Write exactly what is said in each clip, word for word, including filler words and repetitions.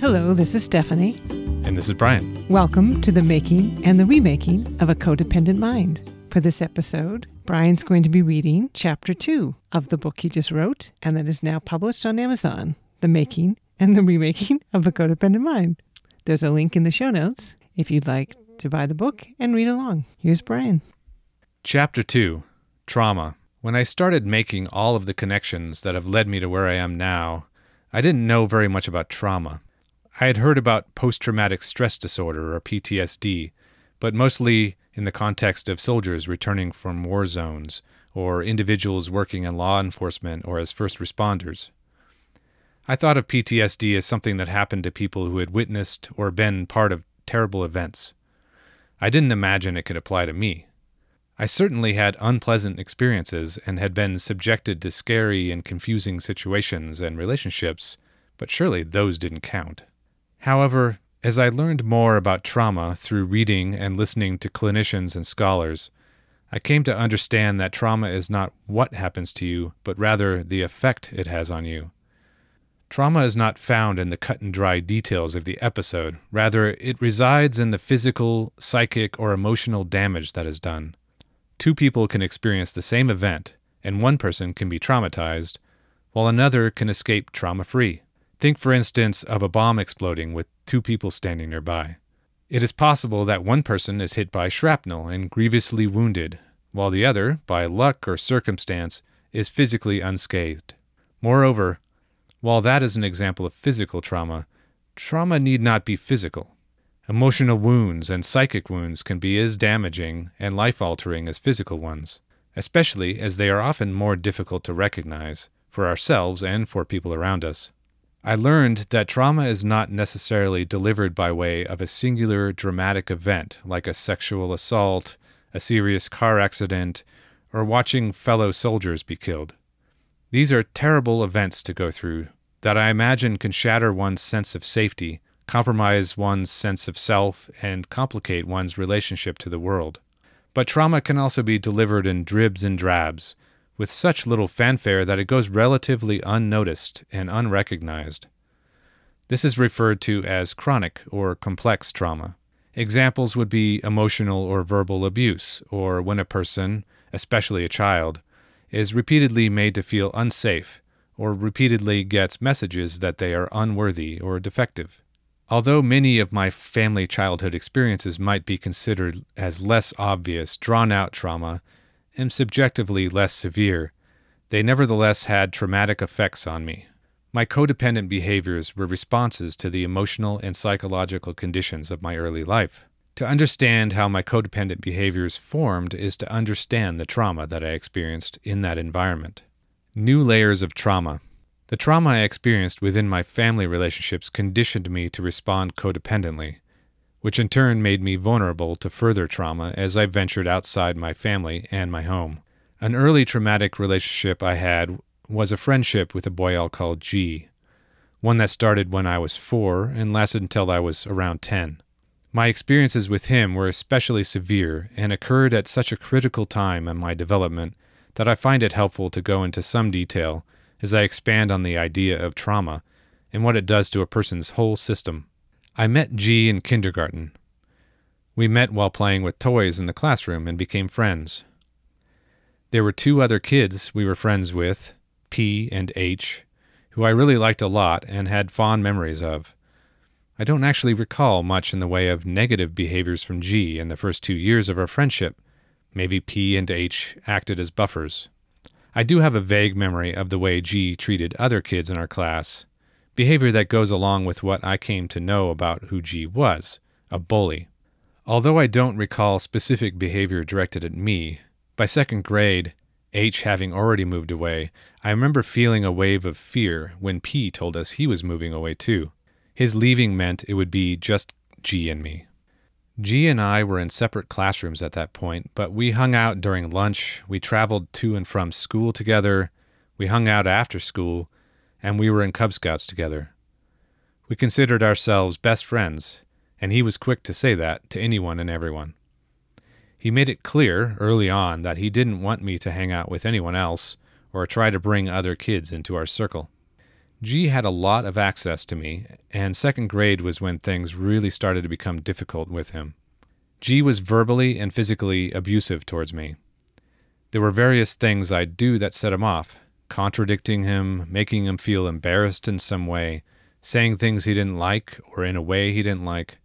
Hello, this is Stephanie. And this is Brian. Welcome to the making and the remaking of a codependent mind. For this episode, Brian's going to be reading chapter two of the book he just wrote and that is now published on Amazon, The Making and the Remaking of a Codependent Mind. There's a link in the show notes if you'd like to buy the book and read along. Here's Brian. Chapter two, Trauma. When I started making all of the connections that have led me to where I am now, I didn't know very much about trauma. I had heard about post-traumatic stress disorder, or P T S D, but mostly in the context of soldiers returning from war zones, or individuals working in law enforcement or as first responders. I thought of P T S D as something that happened to people who had witnessed or been part of terrible events. I didn't imagine it could apply to me. I certainly had unpleasant experiences and had been subjected to scary and confusing situations and relationships, but surely those didn't count. However, as I learned more about trauma through reading and listening to clinicians and scholars, I came to understand that trauma is not what happens to you, but rather the effect it has on you. Trauma is not found in the cut-and-dry details of the episode. Rather, it resides in the physical, psychic, or emotional damage that is done. Two people can experience the same event, and one person can be traumatized, while another can escape trauma-free. Think, for instance, of a bomb exploding with two people standing nearby. It is possible that one person is hit by shrapnel and grievously wounded, while the other, by luck or circumstance, is physically unscathed. Moreover, while that is an example of physical trauma, trauma need not be physical. Emotional wounds and psychic wounds can be as damaging and life-altering as physical ones, especially as they are often more difficult to recognize for ourselves and for people around us. I learned that trauma is not necessarily delivered by way of a singular dramatic event like a sexual assault, a serious car accident, or watching fellow soldiers be killed. These are terrible events to go through that I imagine can shatter one's sense of safety, compromise one's sense of self, and complicate one's relationship to the world. But trauma can also be delivered in dribs and drabs, with such little fanfare that it goes relatively unnoticed and unrecognized. This is referred to as chronic or complex trauma. Examples would be emotional or verbal abuse, or when a person, especially a child, is repeatedly made to feel unsafe, or repeatedly gets messages that they are unworthy or defective. Although many of my family childhood experiences might be considered as less obvious, drawn-out trauma, and subjectively less severe, they nevertheless had traumatic effects on me. My codependent behaviors were responses to the emotional and psychological conditions of my early life. To understand how my codependent behaviors formed is to understand the trauma that I experienced in that environment. New layers of trauma. The trauma I experienced within my family relationships conditioned me to respond codependently, which in turn made me vulnerable to further trauma as I ventured outside my family and my home. An early traumatic relationship I had was a friendship with a boy I'll call G, one that started when I was four and lasted until I was around ten. My experiences with him were especially severe and occurred at such a critical time in my development that I find it helpful to go into some detail as I expand on the idea of trauma and what it does to a person's whole system. I met G in kindergarten. We met while playing with toys in the classroom and became friends. There were two other kids we were friends with, P and H, who I really liked a lot and had fond memories of. I don't actually recall much in the way of negative behaviors from G in the first two years of our friendship. Maybe P and H acted as buffers. I do have a vague memory of the way G treated other kids in our class, behavior that goes along with what I came to know about who G was, a bully. Although I don't recall specific behavior directed at me, by second grade, H having already moved away, I remember feeling a wave of fear when P told us he was moving away too. His leaving meant it would be just G and me. G and I were in separate classrooms at that point, but we hung out during lunch, we traveled to and from school together, we hung out after school, and we were in Cub Scouts together. We considered ourselves best friends, and he was quick to say that to anyone and everyone. He made it clear early on that he didn't want me to hang out with anyone else or try to bring other kids into our circle. G had a lot of access to me, and second grade was when things really started to become difficult with him. G was verbally and physically abusive towards me. There were various things I'd do that set him off, contradicting him, making him feel embarrassed in some way, saying things he didn't like or in a way he didn't like.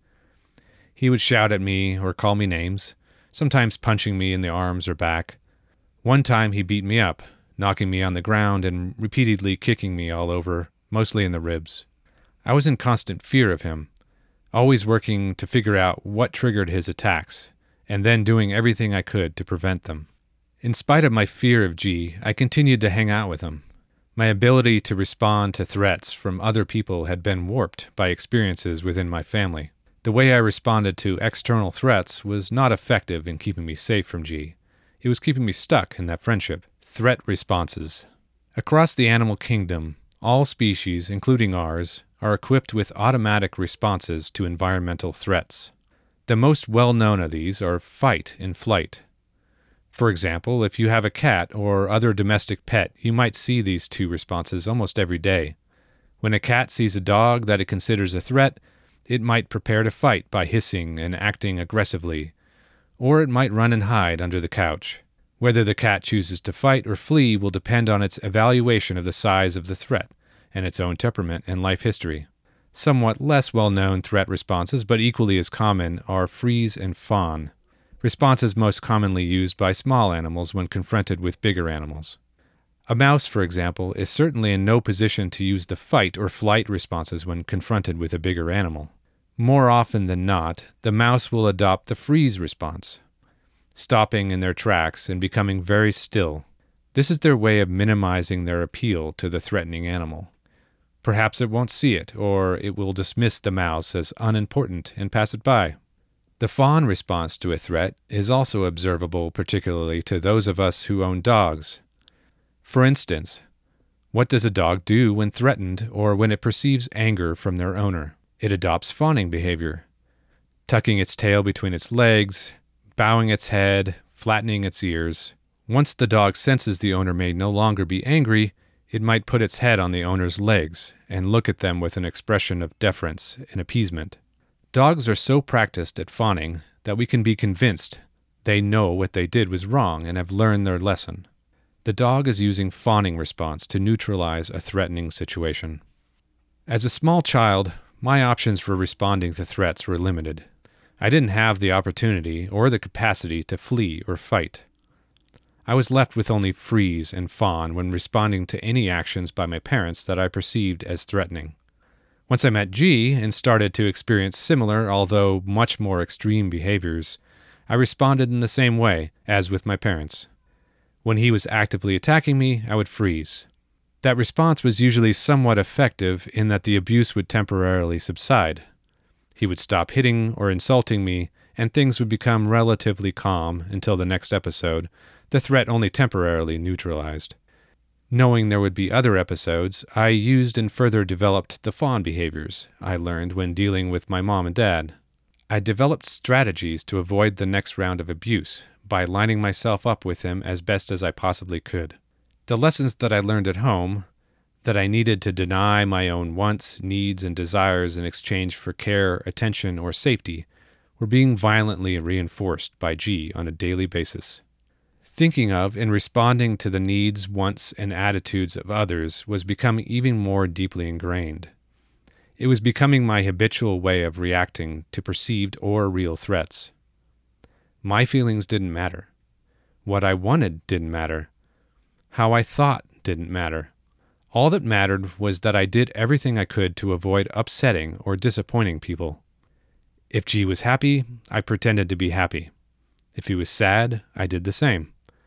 He would shout at me or call me names, sometimes punching me in the arms or back. One time he beat me up, knocking me on the ground and repeatedly kicking me all over, mostly in the ribs. I was in constant fear of him, always working to figure out what triggered his attacks, and then doing everything I could to prevent them. In spite of my fear of G, I continued to hang out with him. My ability to respond to threats from other people had been warped by experiences within my family. The way I responded to external threats was not effective in keeping me safe from G. It was keeping me stuck in that friendship. Threat responses. Across the animal kingdom, all species, including ours, are equipped with automatic responses to environmental threats. The most well-known of these are fight and flight. For example, if you have a cat or other domestic pet, you might see these two responses almost every day. When a cat sees a dog that it considers a threat, it might prepare to fight by hissing and acting aggressively, or it might run and hide under the couch. Whether the cat chooses to fight or flee will depend on its evaluation of the size of the threat and its own temperament and life history. Somewhat less well-known threat responses, but equally as common, are freeze and fawn, responses most commonly used by small animals when confronted with bigger animals. A mouse, for example, is certainly in no position to use the fight or flight responses when confronted with a bigger animal. More often than not, the mouse will adopt the freeze response, stopping in their tracks and becoming very still. This is their way of minimizing their appeal to the threatening animal. Perhaps it won't see it, or it will dismiss the mouse as unimportant and pass it by. The fawn response to a threat is also observable, particularly to those of us who own dogs. For instance, what does a dog do when threatened or when it perceives anger from their owner? It adopts fawning behavior, tucking its tail between its legs, bowing its head, flattening its ears. Once the dog senses the owner may no longer be angry, it might put its head on the owner's legs and look at them with an expression of deference and appeasement. Dogs are so practiced at fawning that we can be convinced they know what they did was wrong and have learned their lesson. The dog is using fawning response to neutralize a threatening situation. As a small child, my options for responding to threats were limited. I didn't have the opportunity or the capacity to flee or fight. I was left with only freeze and fawn when responding to any actions by my parents that I perceived as threatening. Once I met G and started to experience similar, although much more extreme behaviors, I responded in the same way as with my parents. When he was actively attacking me, I would freeze. That response was usually somewhat effective in that the abuse would temporarily subside. He would stop hitting or insulting me, and things would become relatively calm until the next episode, the threat only temporarily neutralized. Knowing there would be other episodes, I used and further developed the fawn behaviors I learned when dealing with my mom and dad. I developed strategies to avoid the next round of abuse by lining myself up with him as best as I possibly could. The lessons that I learned at home, that I needed to deny my own wants, needs, and desires in exchange for care, attention, or safety, were being violently reinforced by G on a daily basis. Thinking of and responding to the needs, wants, and attitudes of others was becoming even more deeply ingrained. It was becoming my habitual way of reacting to perceived or real threats. My feelings didn't matter. What I wanted didn't matter. How I thought didn't matter. All that mattered was that I did everything I could to avoid upsetting or disappointing people. If G was happy, I pretended to be happy. If he was sad, I did the same.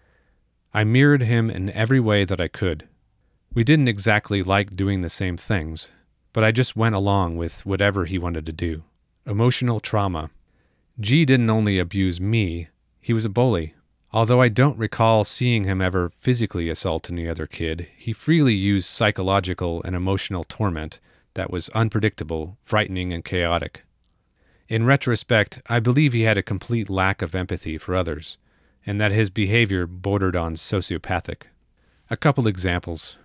I mirrored him in every way that I could. We didn't exactly like doing the same things, but I just went along with whatever he wanted to do. Emotional trauma. G didn't only abuse me, he was a bully. Although I don't recall seeing him ever physically assault any other kid, he freely used psychological and emotional torment that was unpredictable, frightening, and chaotic. In retrospect, I believe he had a complete lack of empathy for others, and that his behavior bordered on sociopathic. A couple examples.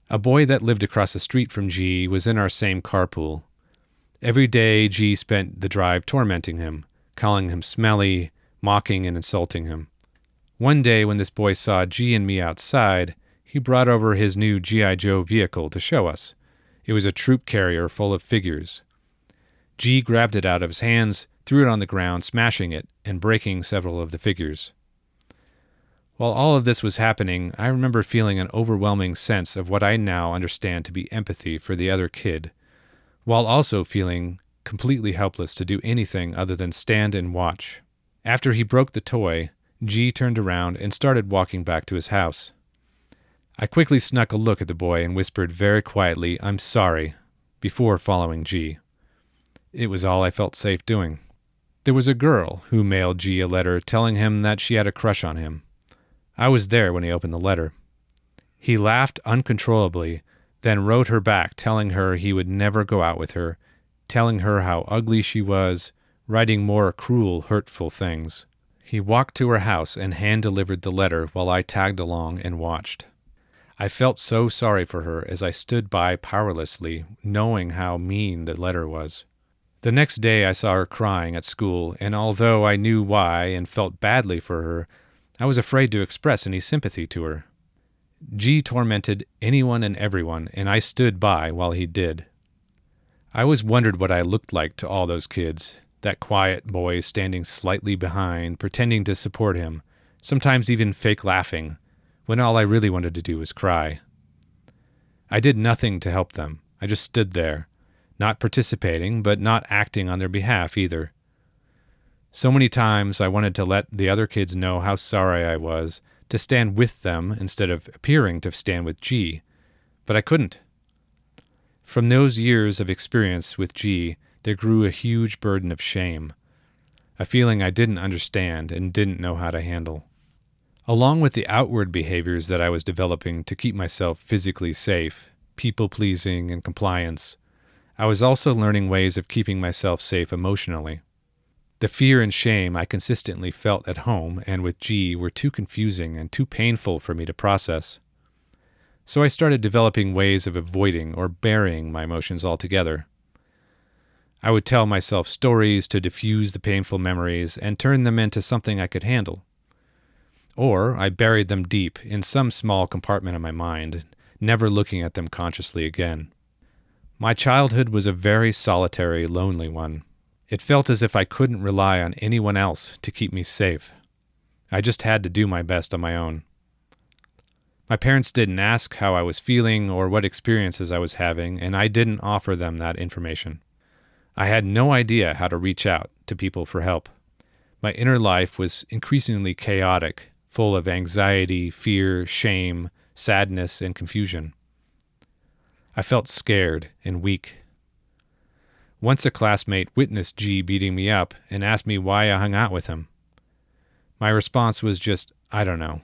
A boy that lived across the street from G was in our same carpool. Every day, G spent the drive tormenting him, calling him smelly, mocking and insulting him. One day when this boy saw G and me outside, he brought over his new G I Joe vehicle to show us. It was a troop carrier full of figures. G grabbed it out of his hands, threw it on the ground, smashing it and breaking several of the figures. While all of this was happening, I remember feeling an overwhelming sense of what I now understand to be empathy for the other kid, while also feeling completely helpless to do anything other than stand and watch. After he broke the toy, G turned around and started walking back to his house. I quickly snuck a look at the boy and whispered very quietly, "I'm sorry," before following G. It was all I felt safe doing. There was a girl who mailed G a letter telling him that she had a crush on him. I was there when he opened the letter. He laughed uncontrollably, then wrote her back telling her he would never go out with her, telling her how ugly she was, writing more cruel, hurtful things. He walked to her house and hand-delivered the letter while I tagged along and watched. I felt so sorry for her as I stood by powerlessly, knowing how mean the letter was. The next day I saw her crying at school, and although I knew why and felt badly for her, I was afraid to express any sympathy to her. G tormented anyone and everyone, and I stood by while he did. I always wondered what I looked like to all those kids, that quiet boy standing slightly behind, pretending to support him, sometimes even fake laughing, when all I really wanted to do was cry. I did nothing to help them. I just stood there, not participating, but not acting on their behalf either. So many times I wanted to let the other kids know how sorry I was, to stand with them instead of appearing to stand with G, but I couldn't. From those years of experience with G, there grew a huge burden of shame, a feeling I didn't understand and didn't know how to handle. Along with the outward behaviors that I was developing to keep myself physically safe, people-pleasing and compliance, I was also learning ways of keeping myself safe emotionally. The fear and shame I consistently felt at home and with G were too confusing and too painful for me to process. So I started developing ways of avoiding or burying my emotions altogether. I would tell myself stories to diffuse the painful memories and turn them into something I could handle. Or I buried them deep in some small compartment of my mind, never looking at them consciously again. My childhood was a very solitary, lonely one. It felt as if I couldn't rely on anyone else to keep me safe. I just had to do my best on my own. My parents didn't ask how I was feeling or what experiences I was having, and I didn't offer them that information. I had no idea how to reach out to people for help. My inner life was increasingly chaotic, full of anxiety, fear, shame, sadness, and confusion. I felt scared and weak. Once a classmate witnessed G beating me up and asked me why I hung out with him. My response was just, I don't know.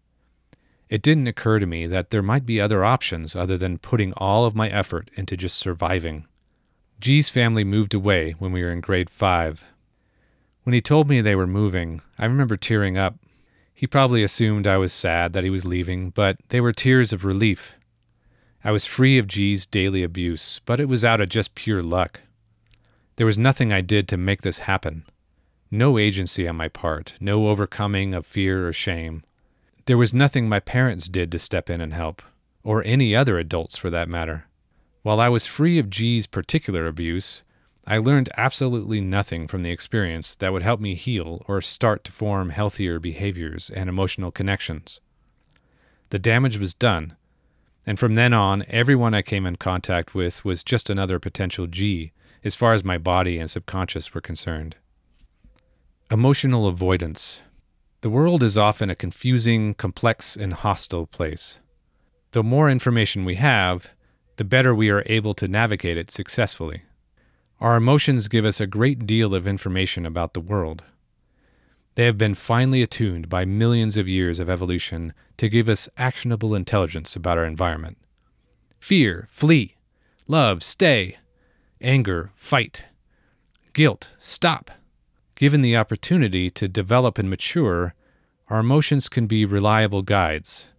It didn't occur to me that there might be other options other than putting all of my effort into just surviving. G's family moved away when we were in grade five. When he told me they were moving, I remember tearing up. He probably assumed I was sad that he was leaving, but they were tears of relief. I was free of G's daily abuse, but it was out of just pure luck. There was nothing I did to make this happen. No agency on my part, no overcoming of fear or shame. There was nothing my parents did to step in and help, or any other adults for that matter. While I was free of G's particular abuse, I learned absolutely nothing from the experience that would help me heal or start to form healthier behaviors and emotional connections. The damage was done, and from then on, everyone I came in contact with was just another potential G, as far as my body and subconscious were concerned. Emotional avoidance. The world is often a confusing, complex, and hostile place. The more information we have, the better we are able to navigate it successfully. Our emotions give us a great deal of information about the world. They have been finely attuned by millions of years of evolution to give us actionable intelligence about our environment. Fear, flee. Love, stay. Anger, fight. Guilt, stop. Given the opportunity to develop and mature, our emotions can be reliable guides.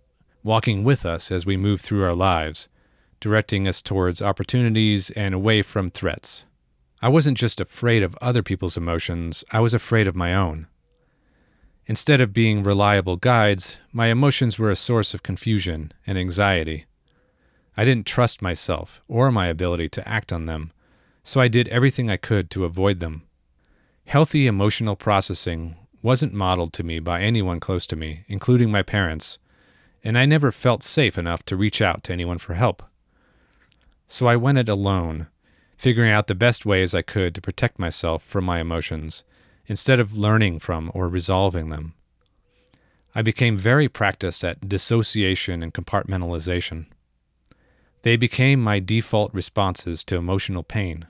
walking with us as we move through our lives, directing us towards opportunities and away from threats. I wasn't just afraid of other people's emotions, I was afraid of my own. Instead of being reliable guides, my emotions were a source of confusion and anxiety. I didn't trust myself or my ability to act on them, so I did everything I could to avoid them. Healthy emotional processing wasn't modeled to me by anyone close to me, including my parents, and I never felt safe enough to reach out to anyone for help. So I went it alone, figuring out the best ways I could to protect myself from my emotions, instead of learning from or resolving them. I became very practiced at dissociation and compartmentalization. They became my default responses to emotional pain.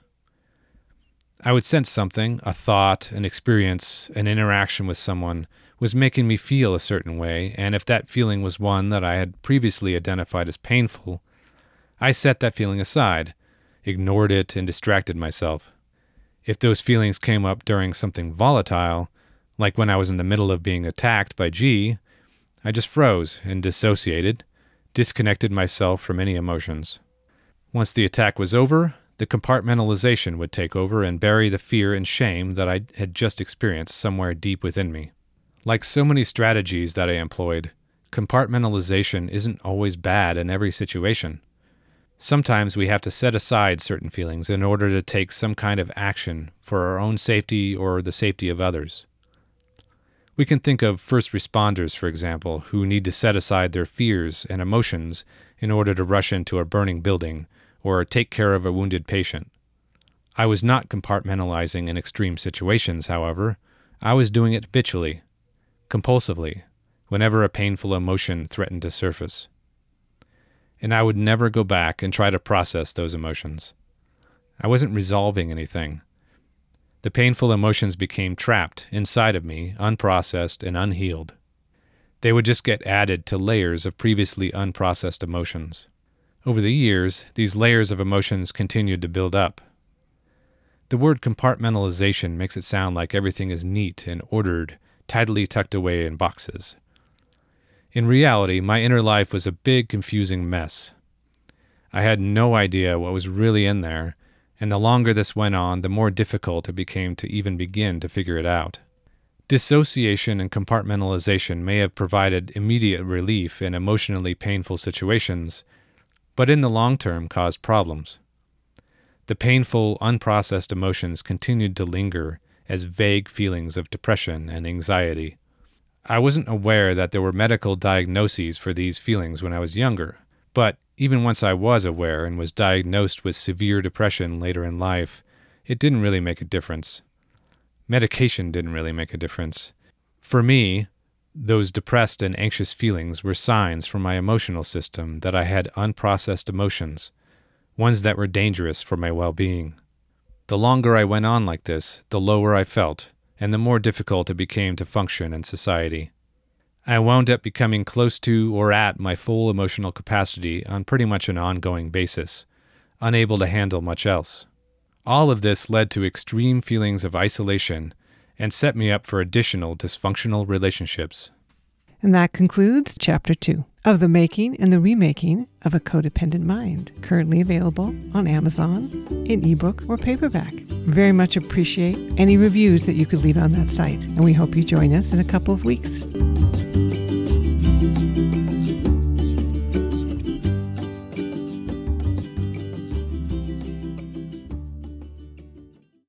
I would sense something, a thought, an experience, an interaction with someone was making me feel a certain way, and if that feeling was one that I had previously identified as painful, I set that feeling aside, ignored it, and distracted myself. If those feelings came up during something volatile, like when I was in the middle of being attacked by G, I just froze and dissociated, disconnected myself from any emotions. Once the attack was over, the compartmentalization would take over and bury the fear and shame that I had just experienced somewhere deep within me. Like so many strategies that I employed, compartmentalization isn't always bad in every situation. Sometimes we have to set aside certain feelings in order to take some kind of action for our own safety or the safety of others. We can think of first responders, for example, who need to set aside their fears and emotions in order to rush into a burning building or take care of a wounded patient. I was not compartmentalizing in extreme situations, however. I was doing it habitually, compulsively, whenever a painful emotion threatened to surface. And I would never go back and try to process those emotions. I wasn't resolving anything. The painful emotions became trapped inside of me, unprocessed and unhealed. They would just get added to layers of previously unprocessed emotions. Over the years, these layers of emotions continued to build up. The word compartmentalization makes it sound like everything is neat and ordered, tidily tucked away in boxes. In reality, my inner life was a big, confusing mess. I had no idea what was really in there, and the longer this went on, the more difficult it became to even begin to figure it out. Dissociation and compartmentalization may have provided immediate relief in emotionally painful situations, but in the long term caused problems. The painful, unprocessed emotions continued to linger as vague feelings of depression and anxiety. I wasn't aware that there were medical diagnoses for these feelings when I was younger, but even once I was aware and was diagnosed with severe depression later in life, it didn't really make a difference. Medication didn't really make a difference. For me, those depressed and anxious feelings were signs from my emotional system that I had unprocessed emotions, ones that were dangerous for my well-being. The longer I went on like this, the lower I felt, and the more difficult it became to function in society. I wound up becoming close to or at my full emotional capacity on pretty much an ongoing basis, unable to handle much else. All of this led to extreme feelings of isolation and set me up for additional dysfunctional relationships. And that concludes Chapter two of The Making and the Remaking of a Codependent Mind, currently available on Amazon in ebook or paperback. Very much appreciate any reviews that you could leave on that site, and we hope you join us in a couple of weeks.